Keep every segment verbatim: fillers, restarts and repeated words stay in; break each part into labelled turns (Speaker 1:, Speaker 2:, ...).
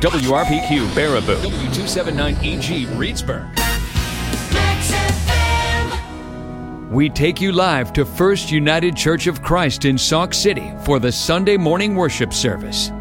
Speaker 1: W R P Q Baraboo, W two seventy-nine E G Reedsburg. We take you live to First United Church of Christ in Sauk City for the Sunday morning worship service.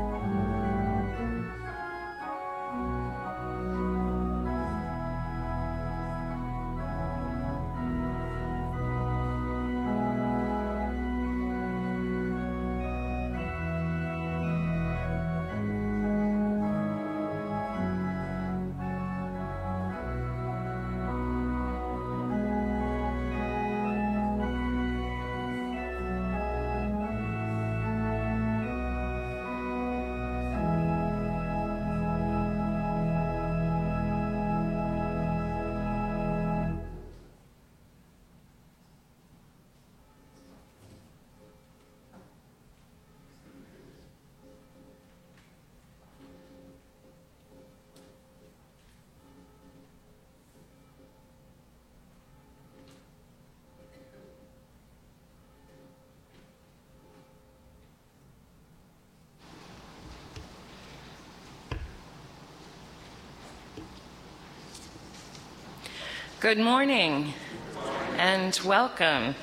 Speaker 2: Good morning and welcome.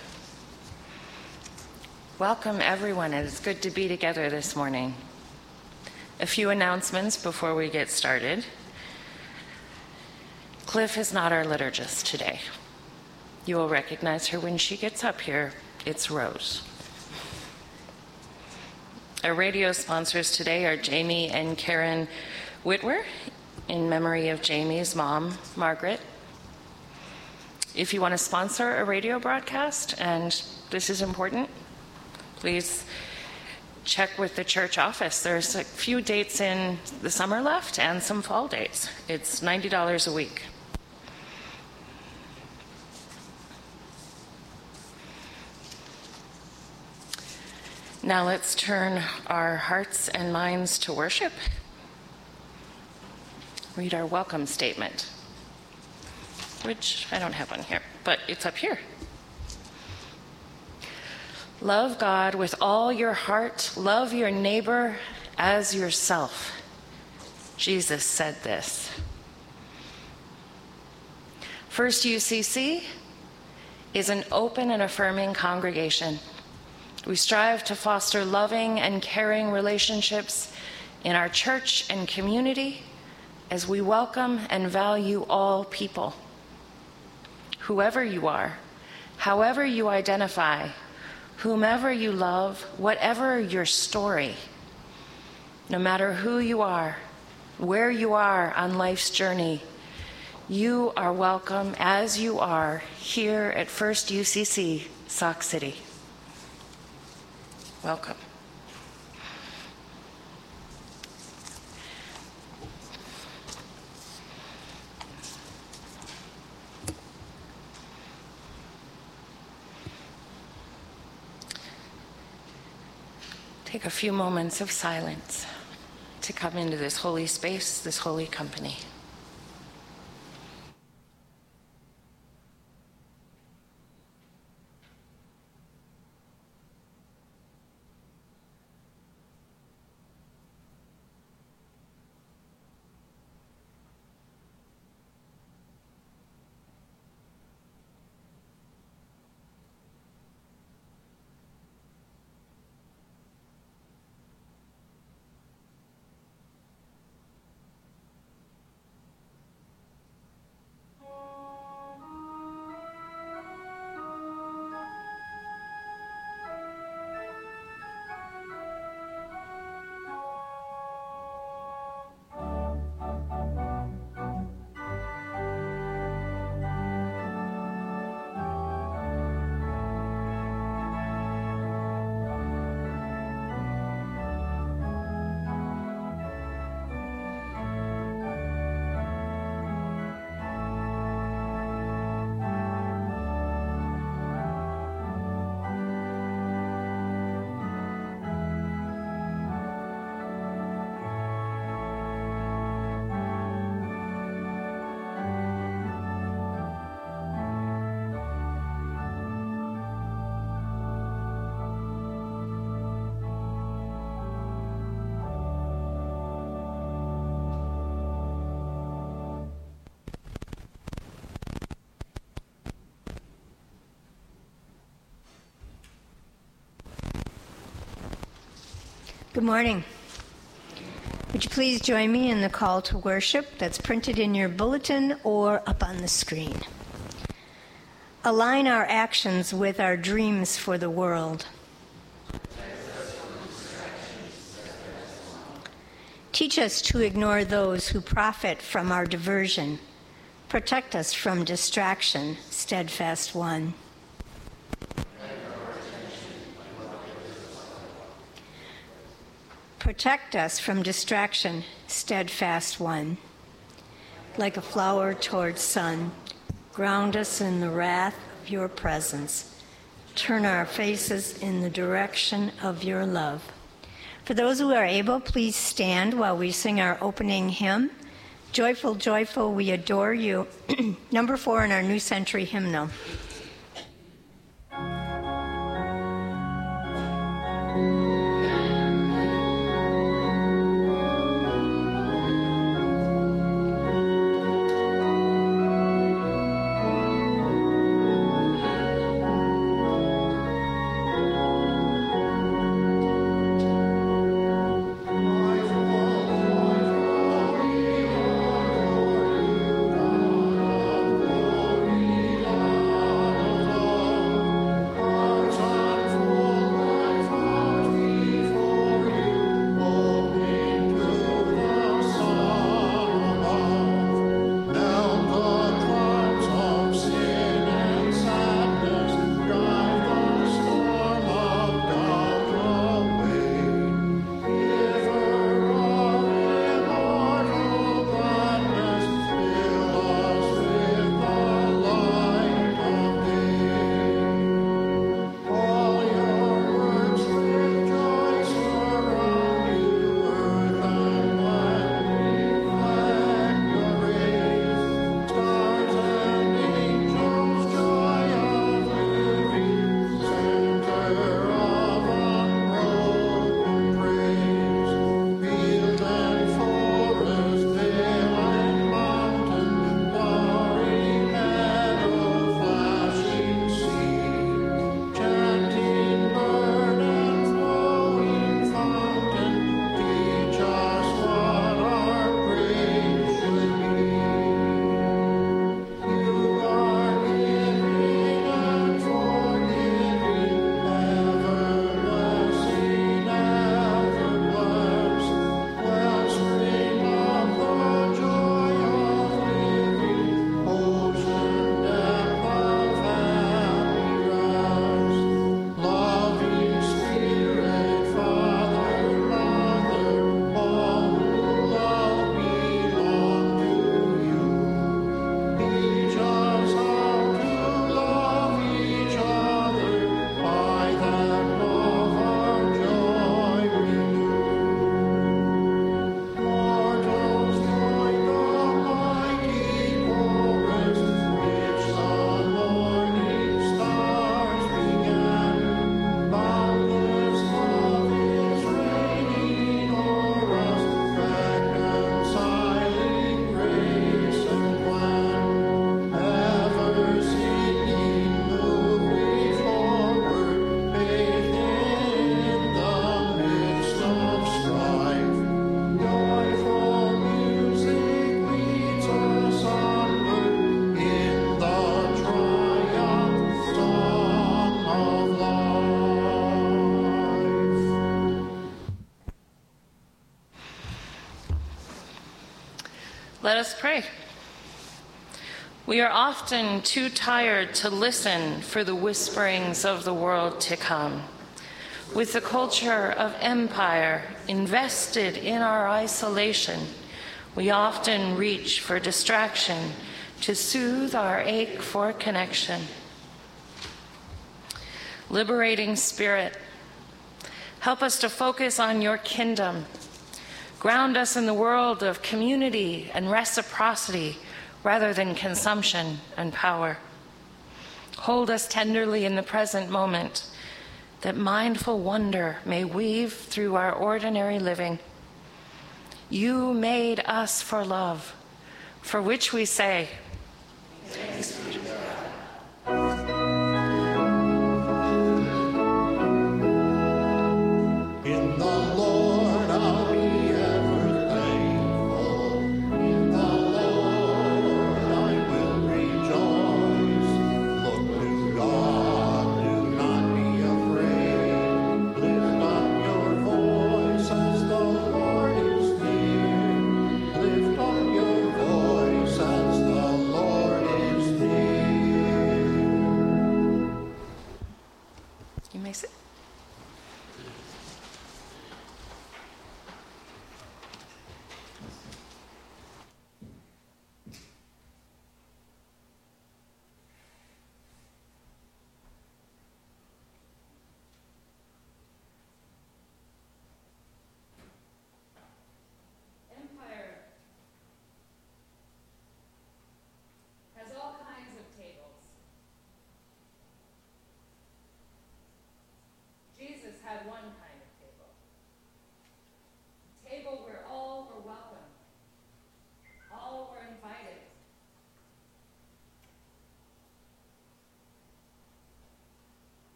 Speaker 2: Welcome everyone. It is good to be together this morning. A few announcements before we get started. Cliff is not our liturgist today. You will recognize her when she gets up here. It's Rose. Our radio sponsors today are Jamie and Karen Whitwer, in memory of Jamie's mom, Margaret. If you want to sponsor a radio broadcast, and this is important, please check with the church office. There's a few dates in the summer left and some fall dates. It's ninety dollars a week. Now let's turn our hearts and minds to worship. Read our welcome statement, which I don't have on here, but it's up here. Love God with all your heart. Love your neighbor as yourself. Jesus said this. First U C C is an open and affirming congregation. We strive to foster loving and caring relationships in our church and community as we welcome and value all people. Whoever you are, however you identify, whomever you love, whatever your story, no matter who you are, where you are on life's journey, you are welcome as you are here at First U C C, Sauk City. Welcome. Take a few moments of silence to come into this holy space, this holy company.
Speaker 3: Good morning. Would you please join me in the call to worship that's printed in your bulletin or up on the screen? Align our actions with our dreams for the world. Teach us to ignore those who profit from our diversion. Protect us from distraction, steadfast one. Protect us from distraction, steadfast one. Like a flower towards sun, ground us in the wrath of your presence. Turn our faces in the direction of your love. For those who are able, please stand while we sing our opening hymn, Joyful, Joyful, We Adore You, number four in our New Century Hymnal.
Speaker 2: Let us pray. We are often too tired to listen for the whisperings of the world to come. With the culture of empire invested in our isolation, we often reach for distraction to soothe our ache for connection. Liberating Spirit, help us to focus on your kingdom. Ground us in the world of community and reciprocity rather than consumption and power. Hold us tenderly in the present moment, that mindful wonder may weave through our ordinary living. You made us for love, for which we say, thanks be to God.
Speaker 4: In the Lord.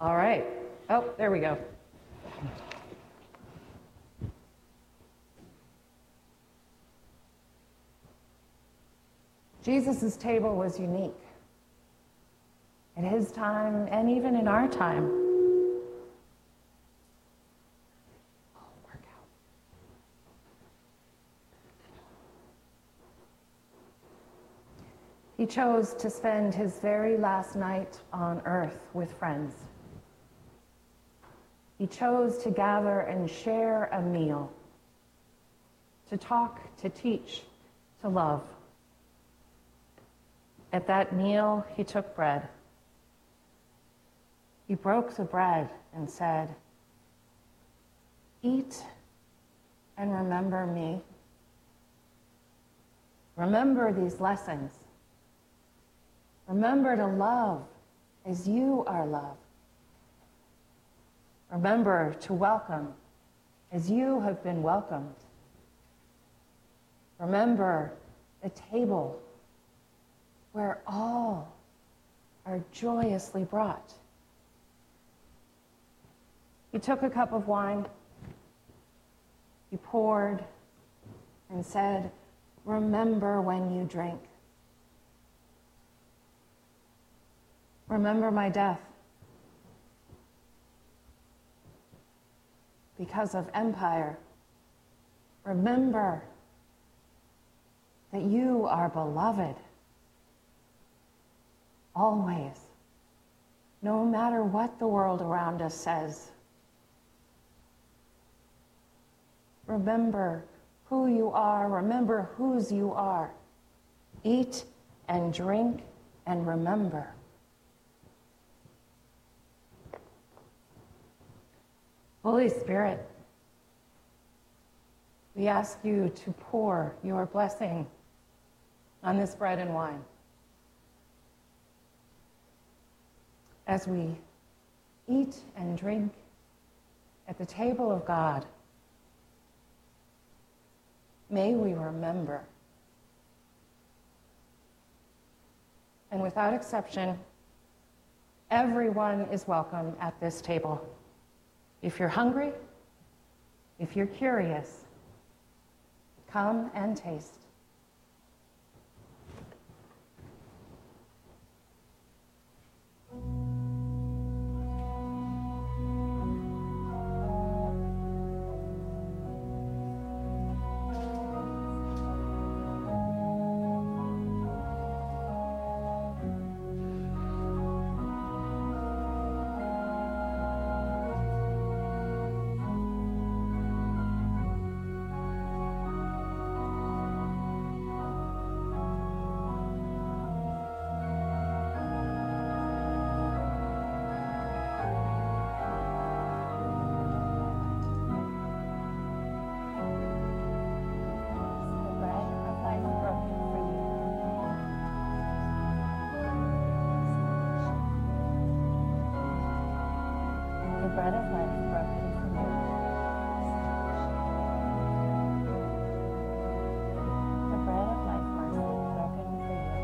Speaker 2: All right. Oh, there we go. Jesus' table was unique. At his time, and even in our time. He chose to spend his very last night on earth with friends. He chose to gather and share a meal, to talk, to teach, to love. At that meal, he took bread. He broke the bread and said, "Eat and remember me. Remember these lessons. Remember to love as you are loved. Remember to welcome as you have been welcomed. Remember the table where all are joyously brought." He took a cup of wine, he poured and said, "Remember when you drink. Remember my death. Because of empire, remember that you are beloved. Always, no matter what the world around us says. Remember who you are, remember whose you are. Eat and drink and remember." Holy Spirit, we ask you to pour your blessing on this bread and wine. As we eat and drink at the table of God, may we remember. And without exception, everyone is welcome at this table. If you're hungry, if you're curious, come and taste. Bread of life broken for you. The bread of life, mercy, broken for you.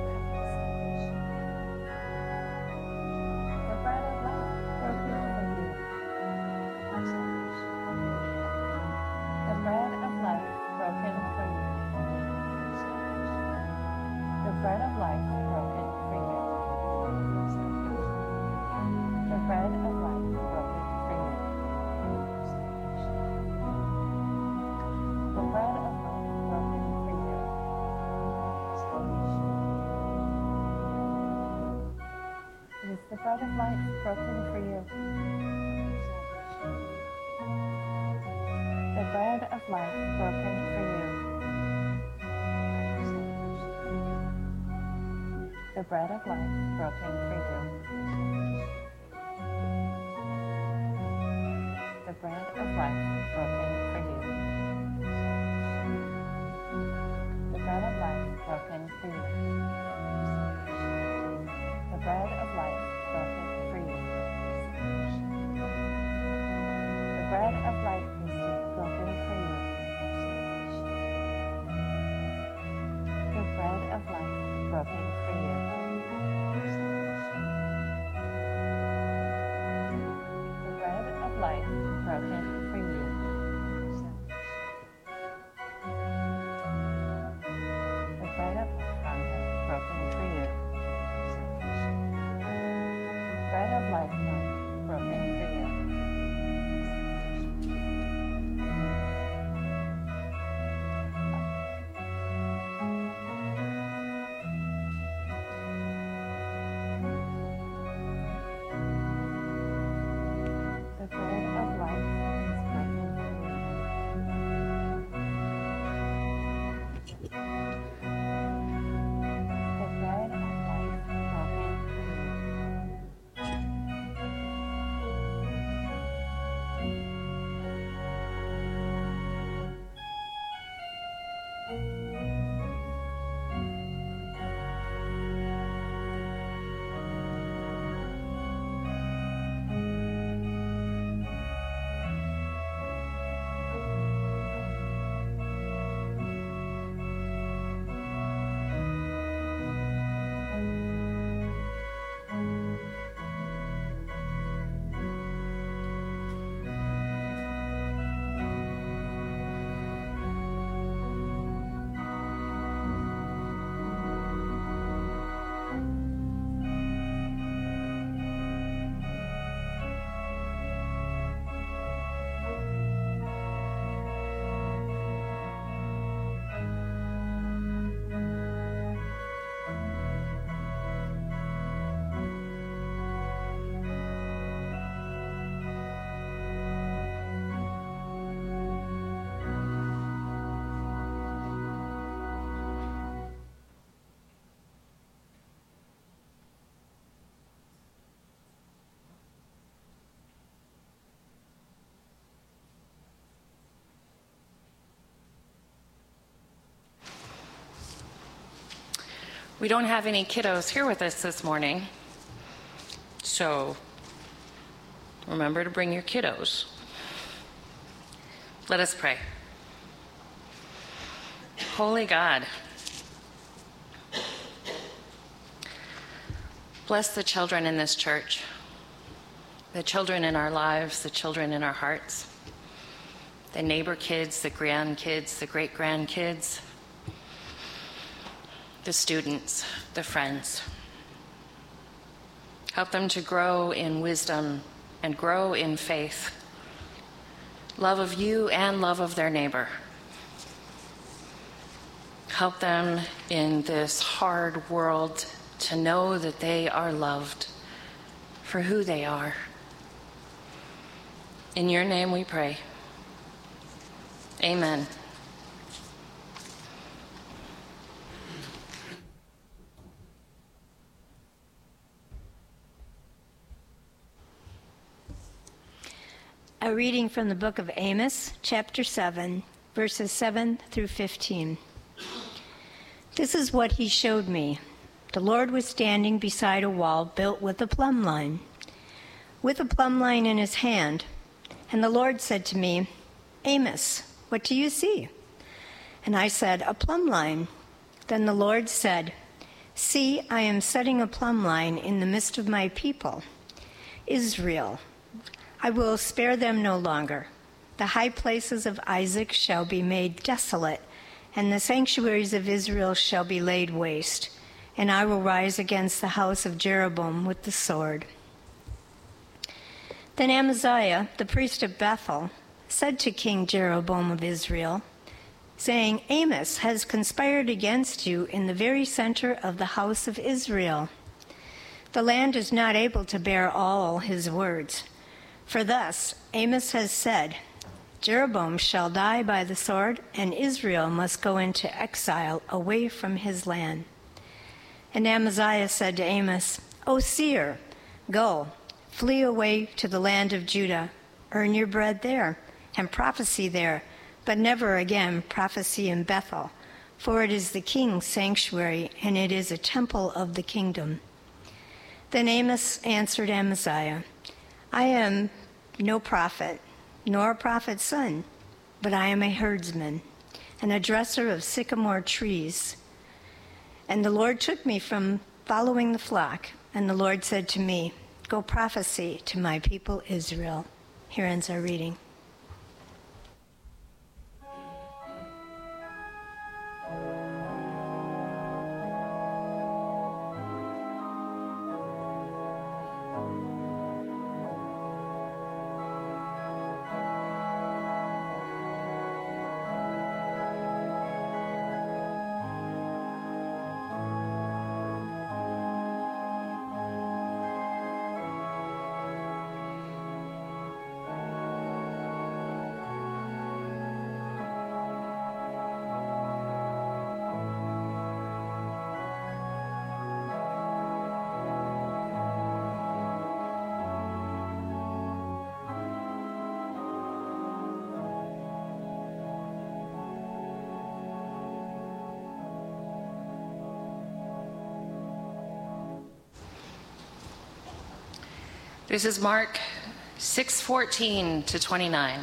Speaker 2: The bread of life broken for you. The bread of life broken for you. The bread of life broken for you. The bread of life broken. The bread of life broken for you. The bread of life broken for you. The bread of life broken for you. The bread of life broken for you. The bread of life broken for you. The bread of life broken for you. The bread of life broken for you. The bread of life broken for you. We don't have any kiddos here with us this morning, so remember to bring your kiddos. Let us pray. Holy God, bless the children in this church, the children in our lives, the children in our hearts, the neighbor kids, the grandkids, the great-grandkids, the students, the friends. Help them to grow in wisdom and grow in faith, love of you and love of their neighbor. Help them in this hard world to know that they are loved for who they are. In your name we pray. Amen.
Speaker 3: A reading from the book of Amos, chapter seven, verses seven through fifteen. This is what he showed me. The Lord was standing beside a wall built with a plumb line, with a plumb line in his hand. And the Lord said to me, Amos, what do you see? And I said, a plumb line. Then the Lord said, see, I am setting a plumb line in the midst of my people, Israel. I will spare them no longer. The high places of Isaac shall be made desolate, and the sanctuaries of Israel shall be laid waste. And I will rise against the house of Jeroboam with the sword. Then Amaziah, the priest of Bethel, said to King Jeroboam of Israel, saying, Amos has conspired against you in the very center of the house of Israel. The land is not able to bear all his words. For thus Amos has said, Jeroboam shall die by the sword, and Israel must go into exile away from his land. And Amaziah said to Amos, O seer, go, flee away to the land of Judah, earn your bread there, and prophesy there, but never again prophesy in Bethel, for it is the king's sanctuary, and it is a temple of the kingdom. Then Amos answered Amaziah, I am no prophet, nor a prophet's son, but I am a herdsman, and a dresser of sycamore trees. And the Lord took me from following the flock, and the Lord said to me, go prophesy to my people Israel. Here ends our reading.
Speaker 2: This is Mark six fourteen to twenty-nine.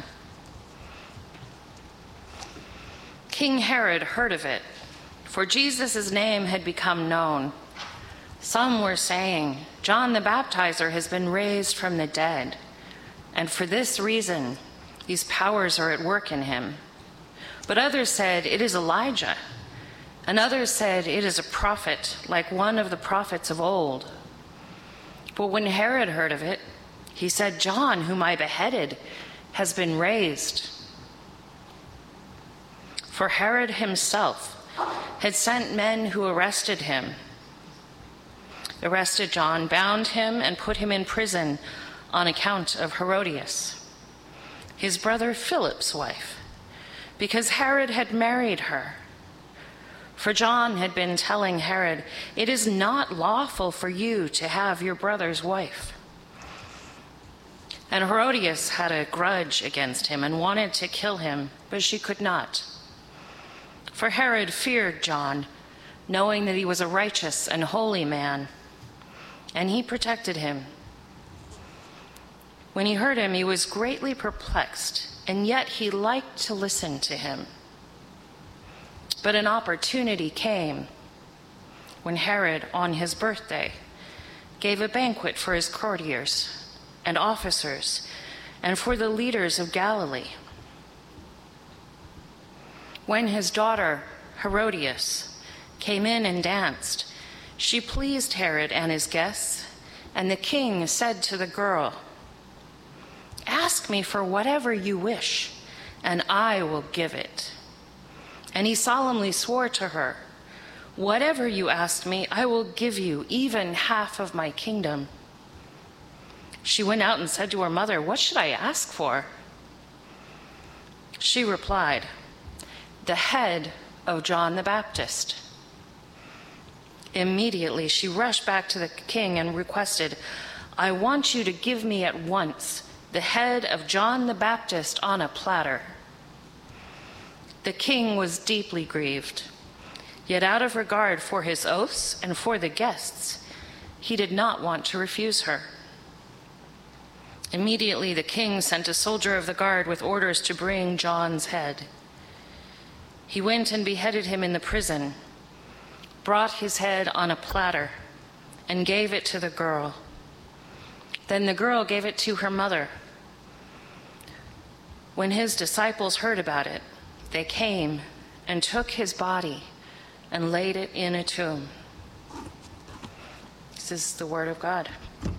Speaker 2: King Herod heard of it, for Jesus' name had become known. Some were saying, John the Baptizer has been raised from the dead, and for this reason these powers are at work in him. But others said, it is Elijah. And others said, it is a prophet, like one of the prophets of old. But when Herod heard of it, he said, John, whom I beheaded, has been raised. For Herod himself had sent men who arrested him, arrested John, bound him, and put him in prison on account of Herodias, his brother Philip's wife, because Herod had married her. For John had been telling Herod, it is not lawful for you to have your brother's wife. And Herodias had a grudge against him and wanted to kill him, but she could not. For Herod feared John, knowing that he was a righteous and holy man, and he protected him. When he heard him, he was greatly perplexed, and yet he liked to listen to him. But an opportunity came when Herod, on his birthday, gave a banquet for his courtiers and officers and for the leaders of Galilee. When his daughter Herodias came in and danced, she pleased Herod and his guests, and the king said to the girl, "Ask me for whatever you wish, and I will give it." And he solemnly swore to her, "Whatever you ask me, I will give you, even half of my kingdom." She went out and said to her mother, "What should I ask for?" She replied, "The head of John the Baptist." Immediately she rushed back to the king and requested, "I want you to give me at once the head of John the Baptist on a platter." The king was deeply grieved, yet out of regard for his oaths and for the guests, he did not want to refuse her. Immediately the king sent a soldier of the guard with orders to bring John's head. He went and beheaded him in the prison, brought his head on a platter, and gave it to the girl. Then the girl gave it to her mother. When his disciples heard about it, they came and took his body and laid it in a tomb. This is the word of God.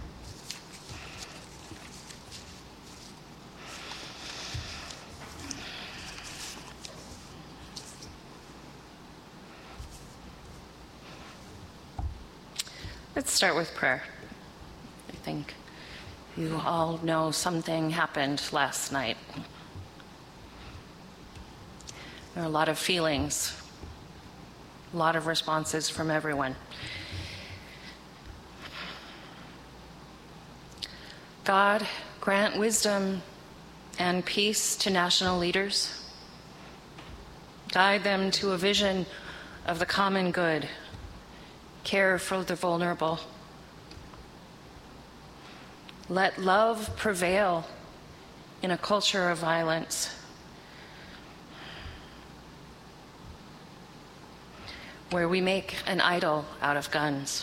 Speaker 2: Let's start with prayer. I think you all know something happened last night. There are a lot of feelings, a lot of responses from everyone. God, grant wisdom and peace to national leaders. Guide them to a vision of the common good. Care for the vulnerable. Let love prevail in a culture of violence. Where we make an idol out of guns.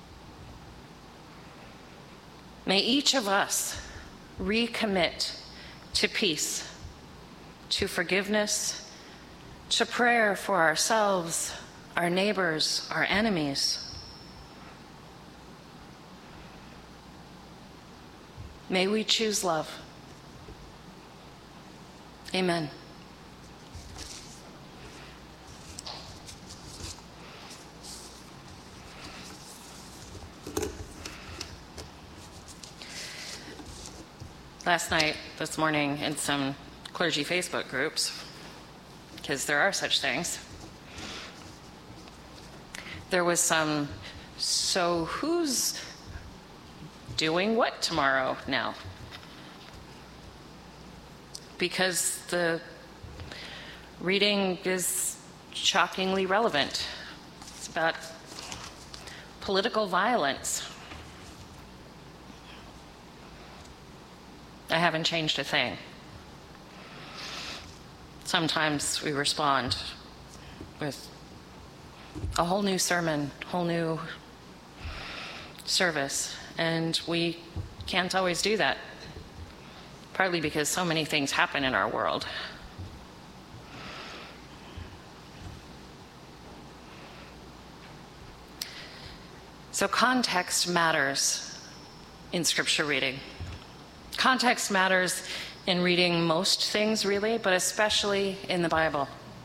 Speaker 2: May each of us recommit to peace, to forgiveness, to prayer for ourselves, our neighbors, our enemies. May we choose love. Amen. Last night, this morning, in some clergy Facebook groups, because there are such things, there was some, so who's doing what tomorrow now? Because the reading is shockingly relevant. It's about political violence. I haven't changed a thing. Sometimes we respond with a whole new sermon, whole new service, and we can't always do that, partly because so many things happen in our world. So context matters in scripture reading. Context matters in reading most things, really, but especially in the Bible.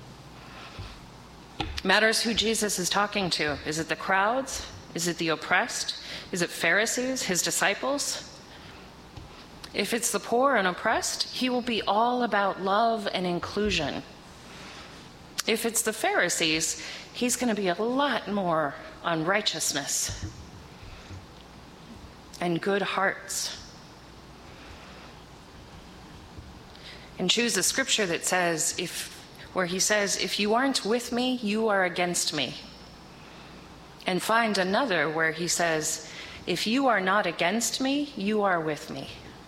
Speaker 2: Matters who Jesus is talking to. Is it the crowds? Is it the oppressed? Is it Pharisees, his disciples? If it's the poor and oppressed, he will be all about love and inclusion. If it's the Pharisees, he's going to be a lot more on righteousness and good hearts. And choose a scripture that says, if, where he says, if you aren't with me, you are against me. and find another where he says, if you are not against me, you are with me.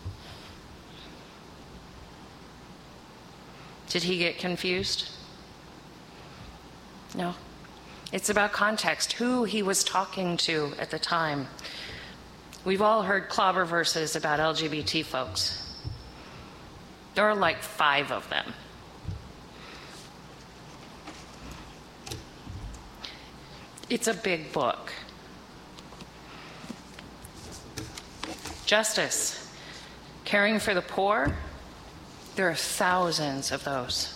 Speaker 2: Did he get confused? No. It's about context, who he was talking to at the time. We've all heard clobber verses about L G B T folks. There are like five of them. It's a big book. Justice, caring for the poor, there are thousands of those.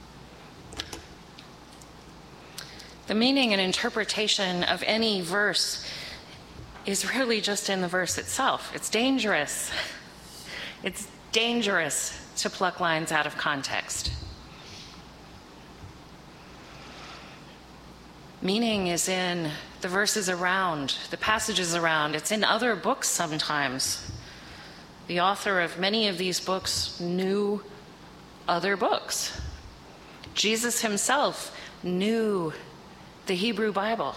Speaker 2: The meaning and interpretation of any verse is really just in the verse itself. It's dangerous. It's dangerous to pluck lines out of context. Meaning is in the verses around, the passages around. It's in other books sometimes. The author of many of these books knew other books. Jesus himself knew the Hebrew Bible.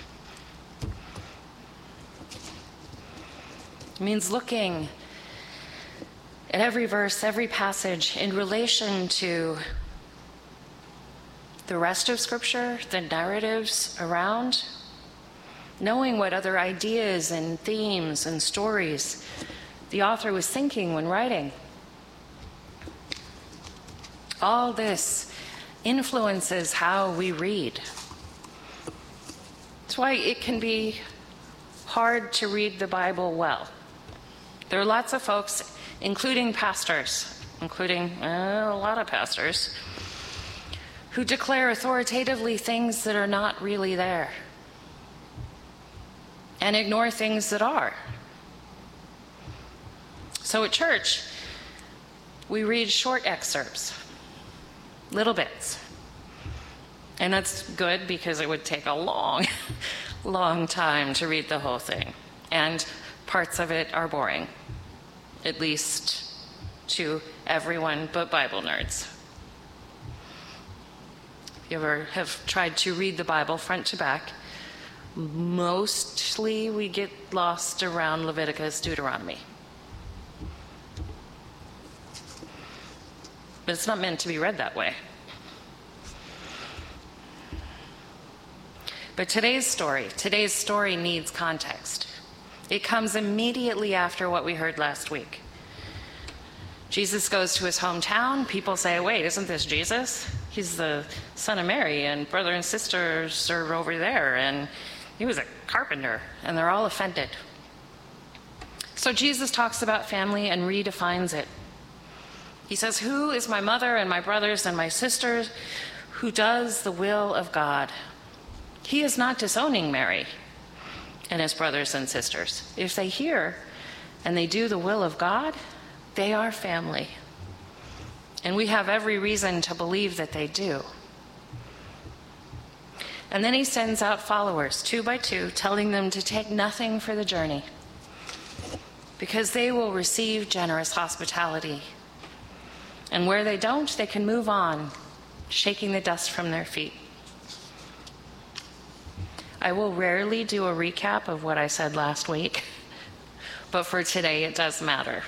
Speaker 2: It means looking at every verse, every passage in relation to the rest of Scripture, the narratives around, knowing what other ideas and themes and stories the author was thinking when writing. All this influences how we read. That's why it can be hard to read the Bible well. There are lots of folks, including pastors, including uh, a lot of pastors, who declare authoritatively things that are not really there and ignore things that are. So at church, we read short excerpts, little bits. And that's good because it would take a long, long time to read the whole thing. And parts of it are boring, at least to everyone but Bible nerds. If you ever have tried to read the Bible front to back, mostly we get lost around Leviticus, Deuteronomy. But it's not meant to be read that way. But today's story, today's story needs context. It comes immediately after what we heard last week. Jesus goes to his hometown. People say, wait, isn't this Jesus? He's the son of Mary, and brother and sisters are over there, and he was a carpenter, and they're all offended. So Jesus talks about family and redefines it. He says, who is my mother and my brothers and my sisters who does the will of God? He is not disowning Mary and his brothers and sisters. If they hear and they do the will of God, they are family. And we have every reason to believe that they do. And then he sends out followers, two by two, telling them to take nothing for the journey, because they will receive generous hospitality. And where they don't, they can move on, shaking the dust from their feet. I will rarely do a recap of what I said last week, but for today it does matter.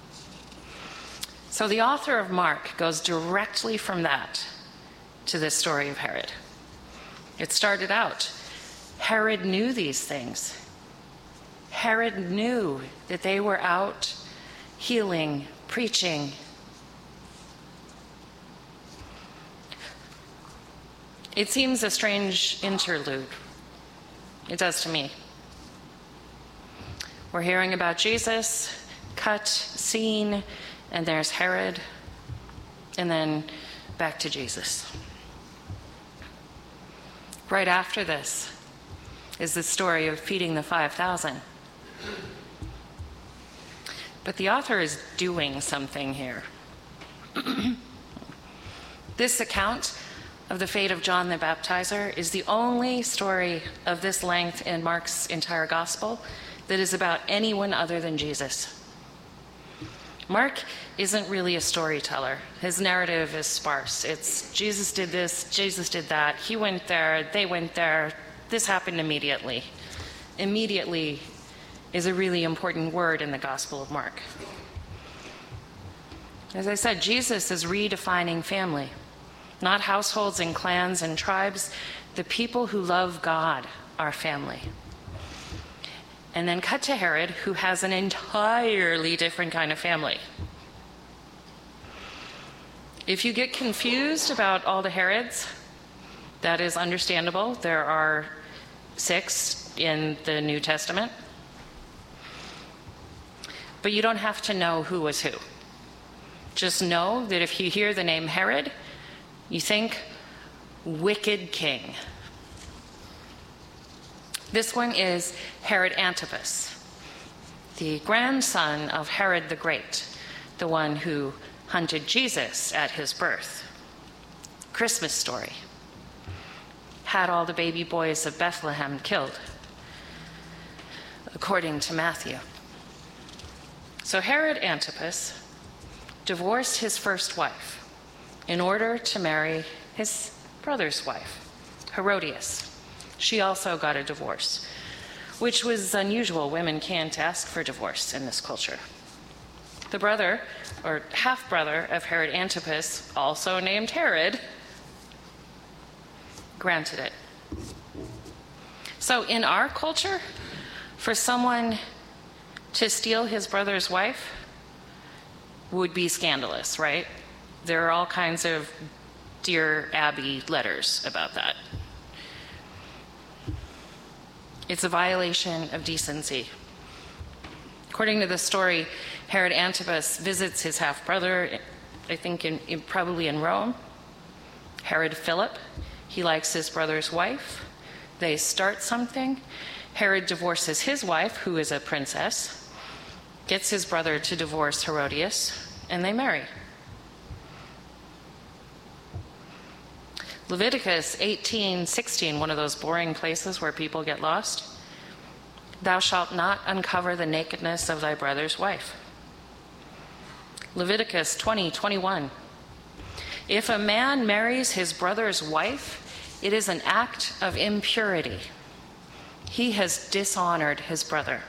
Speaker 2: So the author of Mark goes directly from that to this story of Herod. It started out, Herod knew these things. Herod knew that they were out healing, preaching. It seems a strange interlude. It does to me. We're hearing about Jesus, cut, scene, and there's Herod, and then back to Jesus. Right after this is the story of feeding the five thousand. But the author is doing something here. This account of the fate of John the Baptizer is the only story of this length in Mark's entire gospel that is about anyone other than Jesus. Mark isn't really a storyteller. His narrative is sparse. It's Jesus did this, Jesus did that, he went there, they went there, this happened immediately. Immediately is a really important word in the Gospel of Mark. As I said, Jesus is redefining family, not households and clans and tribes. The people who love God are family. And then cut to Herod, who has an entirely different kind of family. If you get confused about all the Herods, that is understandable. There are six in the New Testament. But you don't have to know who was who. Just know that if you hear the name Herod, you think wicked king. This one is Herod Antipas, the grandson of Herod the Great, the one who hunted Jesus at his birth. Christmas story. Had all the baby boys of Bethlehem killed, according to Matthew. So Herod Antipas divorced his first wife in order to marry his brother's wife, Herodias. She also got a divorce, which was unusual. Women can't ask for divorce in this culture. The brother, or half-brother of Herod Antipas, also named Herod, granted it. So in our culture, for someone to steal his brother's wife would be scandalous, right? There are all kinds of Dear Abby letters about that. It's a violation of decency. According to the story, Herod Antipas visits his half-brother, I think in, in, probably in Rome. Herod Philip, he likes his brother's wife. They start something. Herod divorces his wife, who is a princess, gets his brother to divorce Herodias, and they marry. Leviticus eighteen sixteen, one of those boring places where people get lost. Thou shalt not uncover the nakedness of thy brother's wife. Leviticus twenty twenty-one. If a man marries his brother's wife, it is an act of impurity. He has dishonored his brother.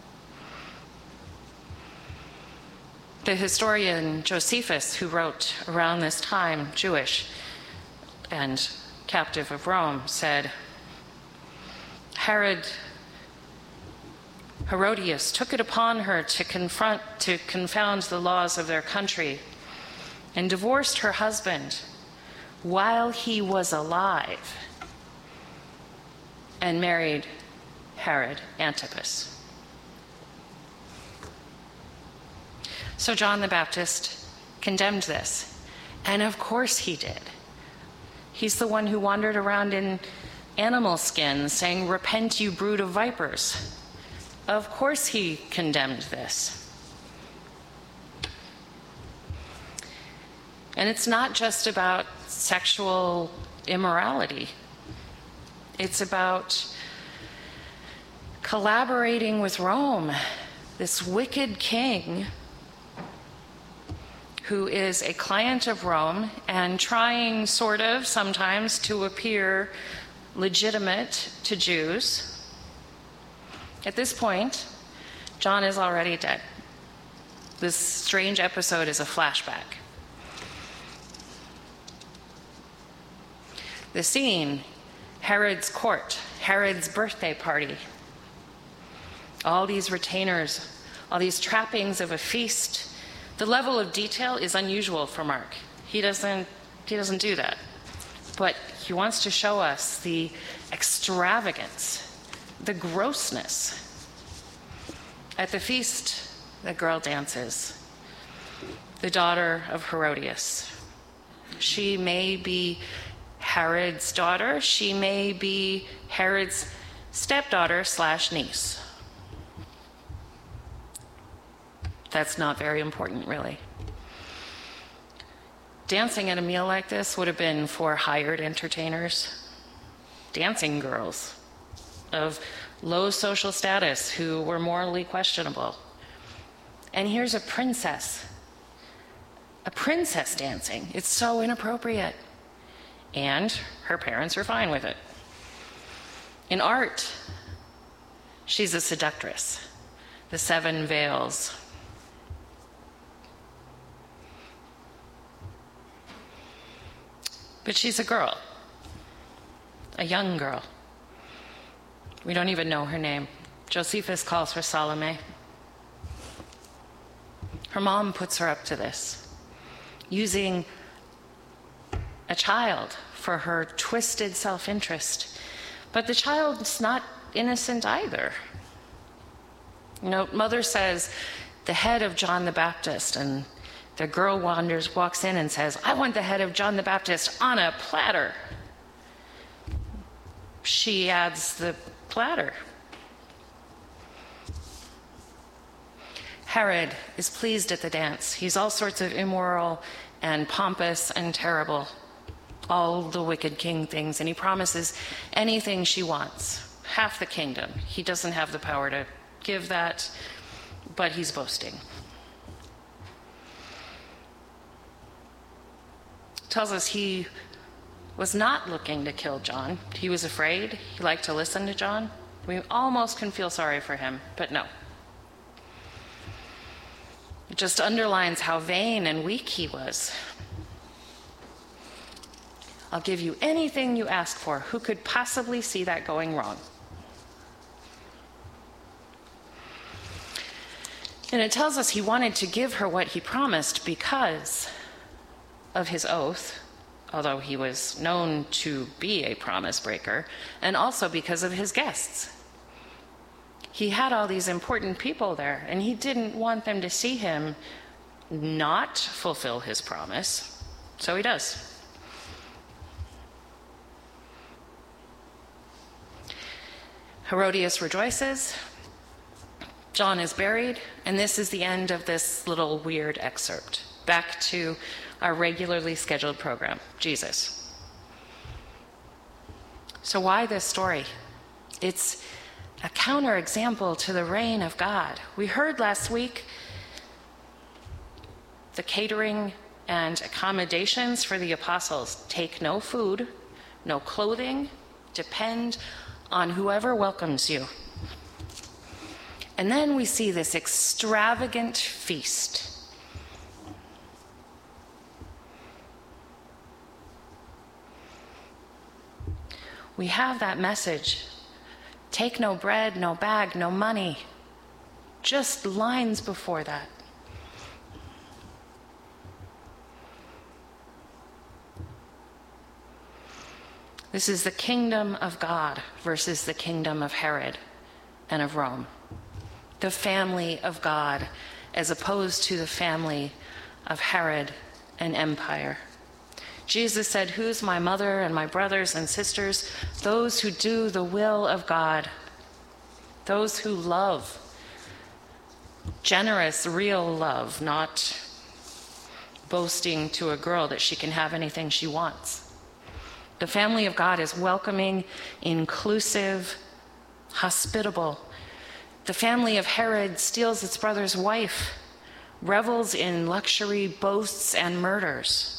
Speaker 2: The historian Josephus, who wrote around this time, Jewish and captive of Rome, said, Herod, Herodias took it upon her to confront, to confound the laws of their country, and divorced her husband while he was alive, and married Herod Antipas. So John the Baptist condemned this, and of course he did. He's the one who wandered around in animal skins saying, repent, you brood of vipers. Of course he condemned this. And it's not just about sexual immorality. It's about collaborating with Rome, this wicked king who is a client of Rome and trying sort of sometimes to appear legitimate to Jews. At this point, John is already dead. This strange episode is a flashback. The scene, Herod's court, Herod's birthday party. All these retainers, all these trappings of a feast. The level of detail is unusual for Mark. He doesn't, he doesn't do that. But he wants to show us the extravagance, the grossness. At the feast, the girl dances, the daughter of Herodias. She may be Herod's daughter. She may be Herod's stepdaughter slash niece. That's not very important, really. Dancing at a meal like this would have been for hired entertainers, dancing girls of low social status who were morally questionable. And here's a princess, a princess dancing. It's so inappropriate. And her parents are fine with it. In art, she's a seductress, the seven veils. But she's a girl, a young girl. We don't even know her name. Josephus calls her Salome. Her mom puts her up to this, using a child for her twisted self-interest. But the child's not innocent either. You know, mother says, the head of John the Baptist, and the girl wanders, walks in and says, I want the head of John the Baptist on a platter. She adds the platter. Herod is pleased at the dance. He's all sorts of immoral and pompous and terrible, all the wicked king things, and he promises anything she wants, half the kingdom. He doesn't have the power to give that, but he's boasting. Tells us he was not looking to kill John. He was afraid. He liked to listen to John. We almost can feel sorry for him, but no. It just underlines how vain and weak he was. I'll give you anything you ask for. Who could possibly see that going wrong? And it tells us he wanted to give her what he promised because of his oath, although he was known to be a promise breaker, and also because of his guests. He had all these important people there, and he didn't want them to see him not fulfill his promise, so he does. Herodias rejoices. John is buried, and this is the end of this little weird excerpt. Back to our regularly scheduled program, Jesus. So why this story? It's a counterexample to the reign of God. We heard last week the catering and accommodations for the apostles. Take no food, no clothing, depend on whoever welcomes you. And then we see this extravagant feast. We have that message. Take no bread, no bag, no money. Just lines before that. This is the kingdom of God versus the kingdom of Herod and of Rome. The family of God as opposed to the family of Herod and empire. Jesus said, "Who's my mother and my brothers and sisters? Those who do the will of God. Those who love. Generous, real love, not boasting to a girl that she can have anything she wants." The family of God is welcoming, inclusive, hospitable. The family of Herod steals its brother's wife, revels in luxury, boasts, and murders.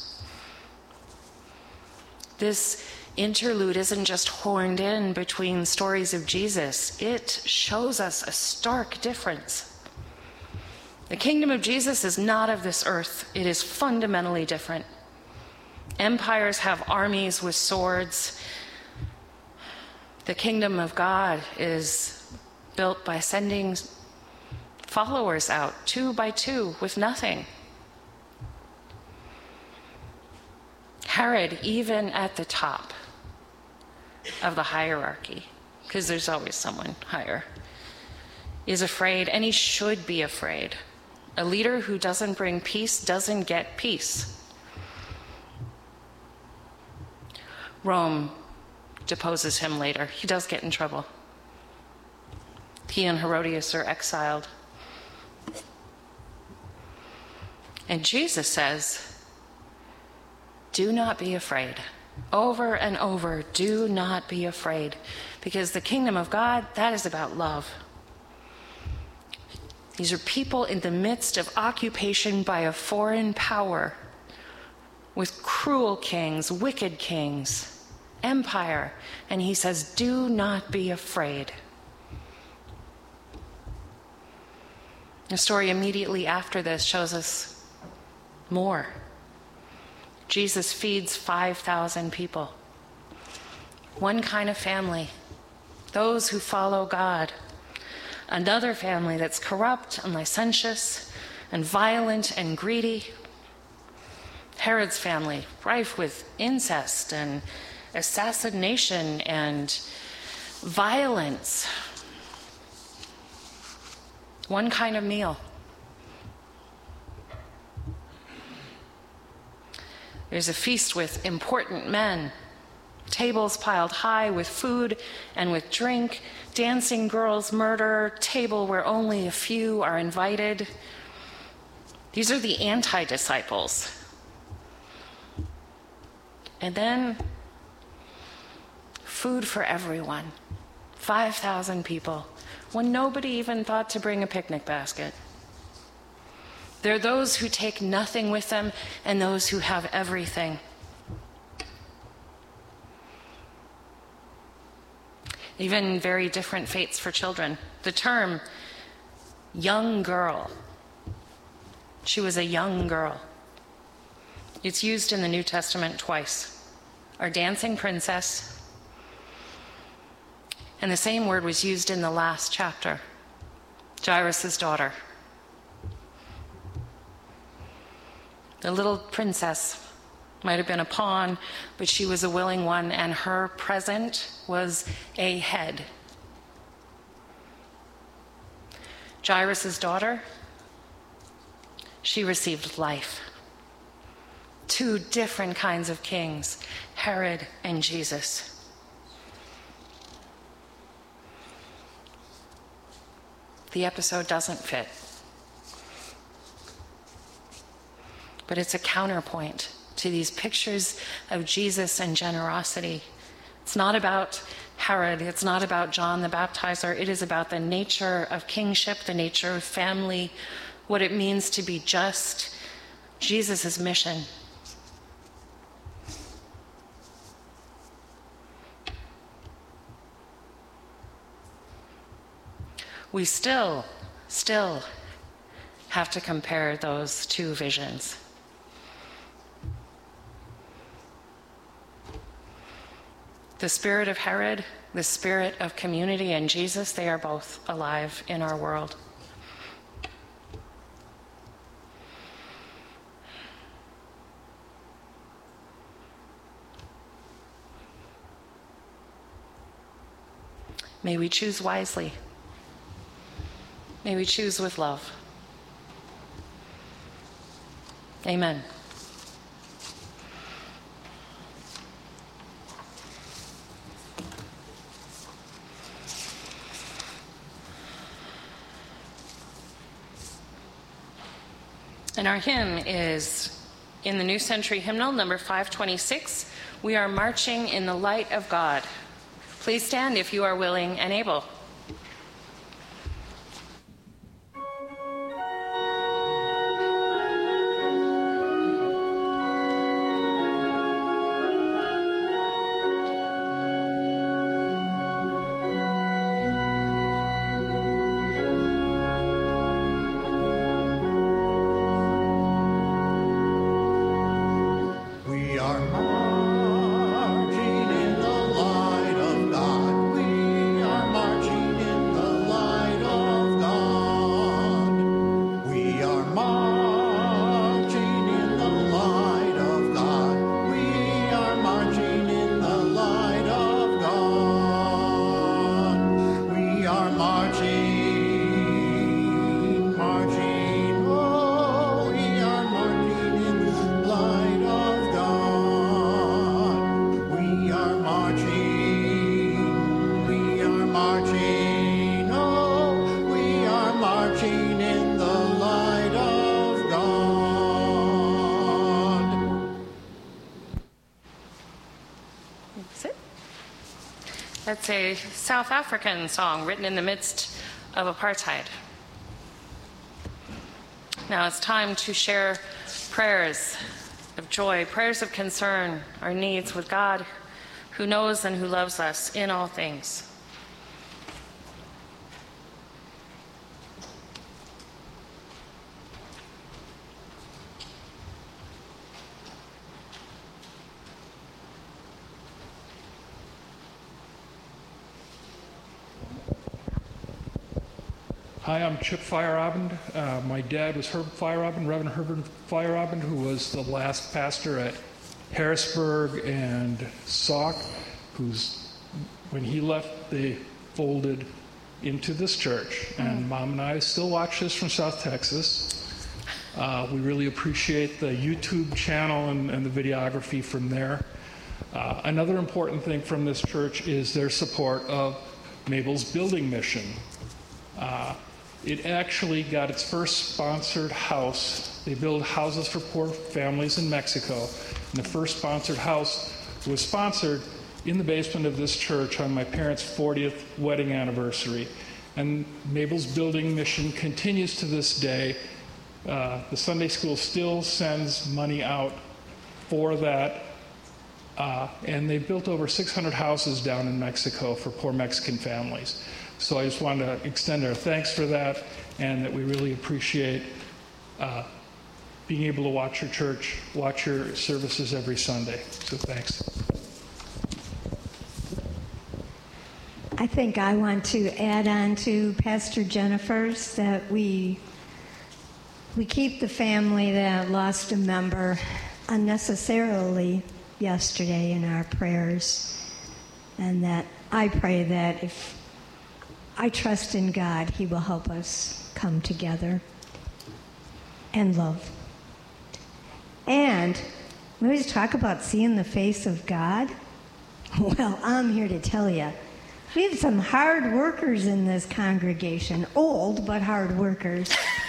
Speaker 2: This interlude isn't just horned in between stories of Jesus. It shows us a stark difference. The kingdom of Jesus is not of this earth. It is fundamentally different. Empires have armies with swords. The kingdom of God is built by sending followers out two by two with nothing. Herod, even at the top of the hierarchy, because there's always someone higher, is afraid, and he should be afraid. A leader who doesn't bring peace doesn't get peace. Rome deposes him later. He does get in trouble. He and Herodias are exiled. And Jesus says, do not be afraid. Over and over, do not be afraid. Because the kingdom of God, that is about love. These are people in the midst of occupation by a foreign power with cruel kings, wicked kings, empire. And he says, do not be afraid. The story immediately after this shows us more. Jesus feeds five thousand people. One kind of family, those who follow God. Another family that's corrupt and licentious and violent and greedy. Herod's family, rife with incest and assassination and violence. One kind of meal. There's a feast with important men, tables piled high with food and with drink, dancing girls, murder, table where only a few are invited. These are the anti-disciples. And then food for everyone, five thousand people, when nobody even thought to bring a picnic basket. There are those who take nothing with them and those who have everything. Even very different fates for children. The term young girl, she was a young girl. It's used in the New Testament twice. Our dancing princess, and the same word was used in the last chapter, Jairus' daughter. The little princess might have been a pawn, but she was a willing one, and her present was a head. Jairus' daughter, she received life. Two different kinds of kings, Herod and Jesus. The episode doesn't fit, but it's a counterpoint to these pictures of Jesus and generosity. It's not about Herod, it's not about John the Baptizer, it is about the nature of kingship, the nature of family, what it means to be just, Jesus' mission. We still, still have to compare those two visions. The spirit of Herod, the spirit of community, and Jesus, they are both alive in our world. May we choose wisely. May we choose with love. Amen. And our hymn is in the New Century Hymnal, number five twenty-six. We are marching in the light of God. Please stand if you are willing and able. That's a South African song written in the midst of apartheid. Now it's time to share prayers of joy, prayers of concern, our needs with God, who knows and who loves us in all things.
Speaker 4: Hi, I'm Chip Feyerabend. Uh, my dad was Herb Feyerabend, Reverend Herbert Feyerabend, who was the last pastor at Harrisburg and Sauk, who's, when he left, they folded into this church. And Mom and I still watch this from South Texas. Uh, we really appreciate the YouTube channel and, and the videography from there. Uh, another important thing from this church is their support of Mabel's building mission. Uh, It actually got its first sponsored house. They build houses for poor families in Mexico. And the first sponsored house was sponsored in the basement of this church on my parents' fortieth wedding anniversary. And Mabel's building mission continues to this day. Uh, the Sunday school still sends money out for that. Uh, and they built over six hundred houses down in Mexico for poor Mexican families. So I just wanted to extend our thanks for that, and that we really appreciate uh, being able to watch your church, watch your services every Sunday. So thanks.
Speaker 3: I think I want to add on to Pastor Jennifer's that we we keep the family that lost a member unnecessarily yesterday in our prayers, and that I pray that if I trust in God, He will help us come together and love. And we always talk about seeing the face of God. Well, I'm here to tell you, we have some hard workers in this congregation. Old, but hard workers.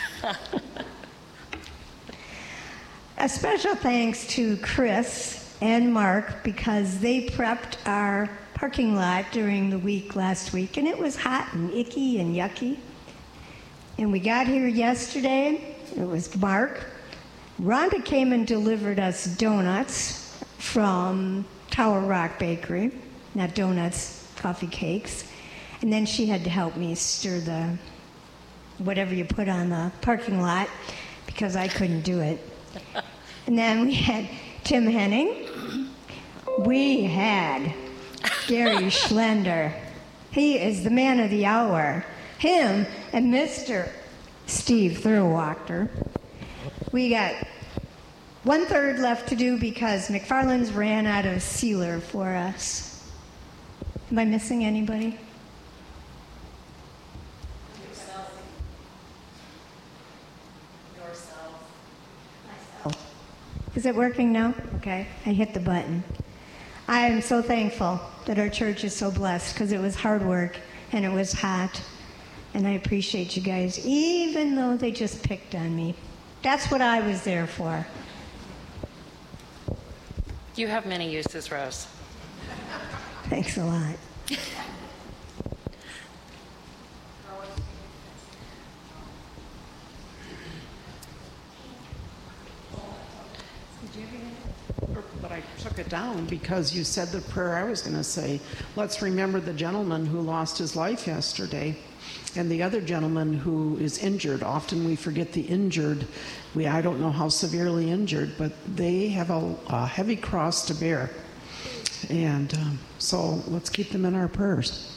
Speaker 3: A special thanks to Chris and Mark, because they prepped our parking lot during the week last week, and it was hot and icky and yucky. And we got here yesterday. It was Mark. Rhonda came and delivered us donuts from Tower Rock Bakery. Not donuts, coffee cakes. And then she had to help me stir the whatever you put on the parking lot, because I couldn't do it. And then we had Tim Henning. We had Gary Schlender. He is the man of the hour. Him and Mister Steve Thurwachter. We got one third left to do because McFarland's ran out of sealer for us. Am I missing anybody?
Speaker 2: Yourself. Yourself.
Speaker 3: Myself. Is it working now? Okay, I hit the button. I am so thankful that our church is so blessed, because it was hard work and it was hot. And I appreciate you guys, even though they just picked on me. That's what I was there for.
Speaker 2: You have many uses, Rose.
Speaker 3: Thanks a lot.
Speaker 5: But I took it down because you said the prayer I was going to say. Let's remember the gentleman who lost his life yesterday and the other gentleman who is injured. Often we forget the injured. We I don't know how severely injured, but they have a, a heavy cross to bear. And um, so let's keep them in our prayers.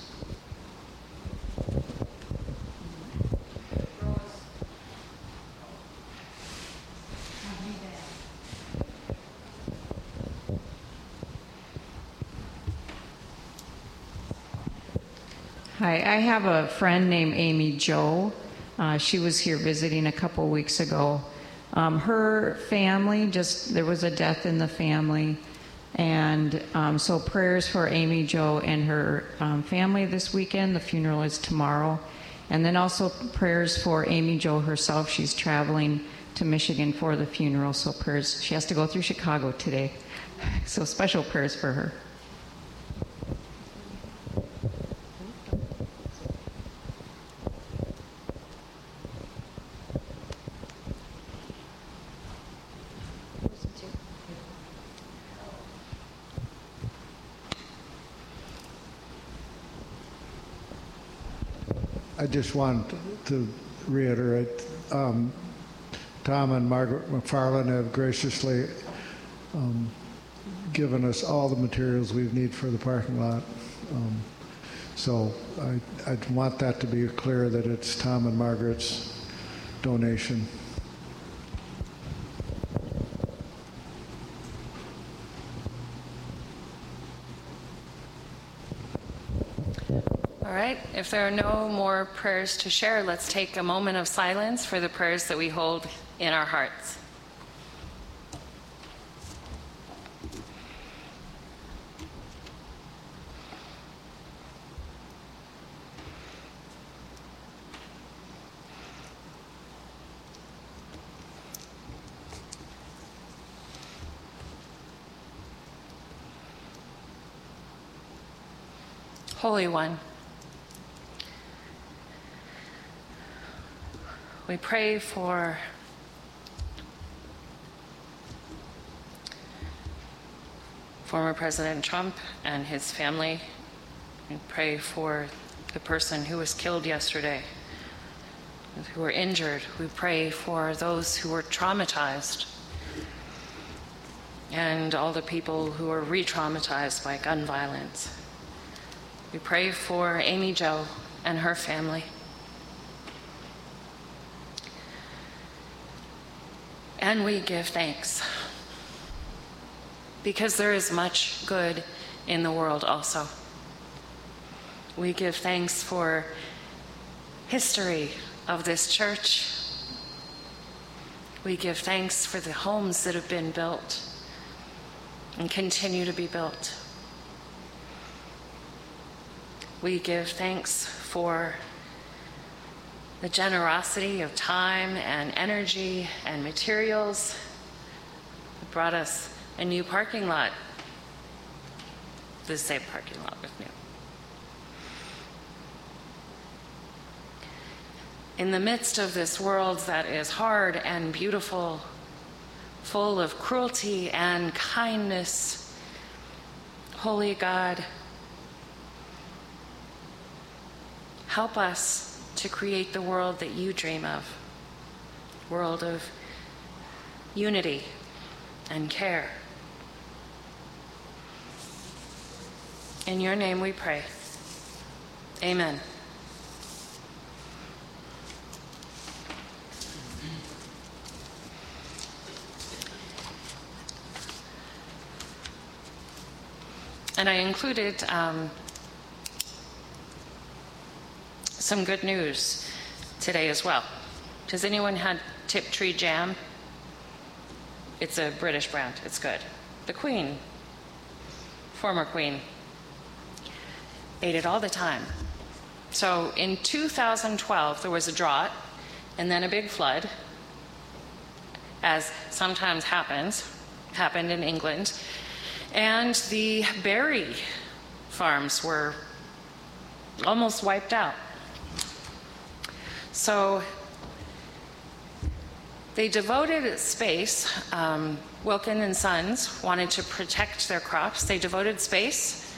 Speaker 6: Hi, I have a friend named Amy Jo. Uh, she was here visiting a couple weeks ago. Um, her family, just there was a death in the family, and um, so prayers for Amy Jo and her um, family this weekend. The funeral is tomorrow, and then also prayers for Amy Jo herself. She's traveling to Michigan for the funeral, so prayers. She has to go through Chicago today, so special prayers for her.
Speaker 7: I just want to reiterate, um, Tom and Margaret McFarland have graciously um, given us all the materials we need for the parking lot. Um, so I, I want that to be clear that it's Tom and Margaret's donation.
Speaker 2: All right, if there are no more prayers to share, let's take a moment of silence for the prayers that we hold in our hearts. Holy One, we pray for former President Trump and his family. We pray for the person who was killed yesterday, who were injured. We pray for those who were traumatized and all the people who are re-traumatized by gun violence. We pray for Amy Jo and her family. And we give thanks because there is much good in the world also. We give thanks for history of this church. We give thanks for the homes that have been built and continue to be built. We give thanks for the generosity of time and energy and materials that brought us a new parking lot, the same parking lot with new. In the midst of this world that is hard and beautiful, full of cruelty and kindness, Holy God, help us to create the world that you dream of, a world of unity and care. In your name we pray. Amen. And I included um, some good news today as well. Has anyone had Tiptree jam? It's a British brand. It's good. The Queen, former Queen, ate it all the time. So in two thousand twelve, there was a drought and then a big flood, as sometimes happens, happened in England. And the berry farms were almost wiped out. So they devoted space, um, Wilkin and Sons wanted to protect their crops. They devoted space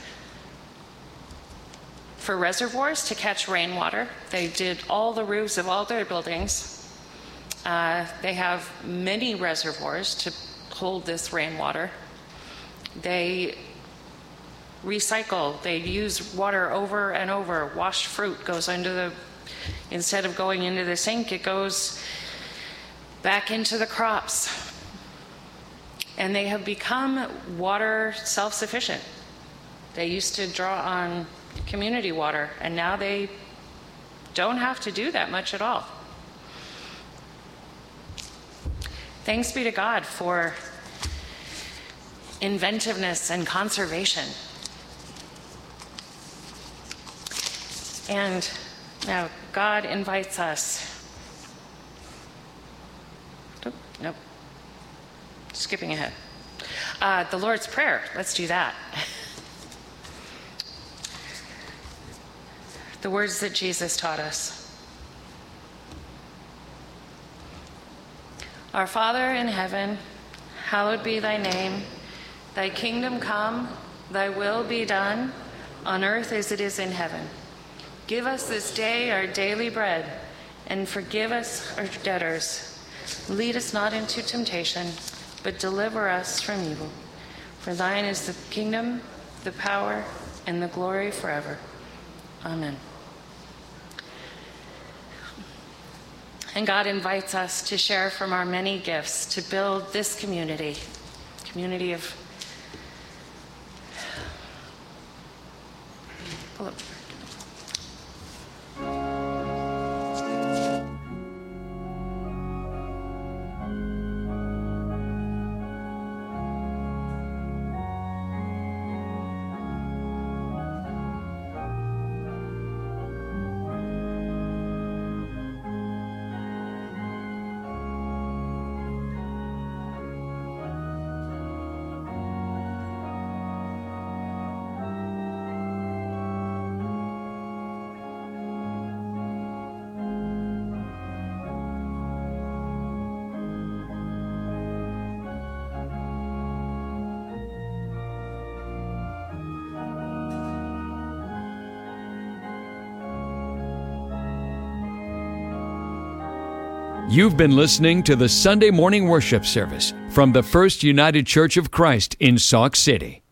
Speaker 2: for reservoirs to catch rainwater. They did all the roofs of all their buildings. Uh, they have many reservoirs to hold this rainwater. They recycle. They use water over and over. Washed fruit goes into the, instead of going into the sink, it goes back into the crops. And they have become water self-sufficient. They used to draw on community water, and now they don't have to do that much at all. Thanks be to God for inventiveness and conservation. And now God invites us. Oh, nope. Skipping ahead. Uh, the Lord's Prayer. Let's do that. The words that Jesus taught us. Our Father in heaven, hallowed be thy name. Thy kingdom come, thy will be done, on earth as it is in heaven. Give us this day our daily bread, and forgive us our debtors. Lead us not into temptation, but deliver us from evil. For thine is the kingdom, the power, and the glory forever. Amen. And God invites us to share from our many gifts to build this community, community of pull up.
Speaker 1: You've been listening to the Sunday morning worship service from the First United Church of Christ in Sauk City.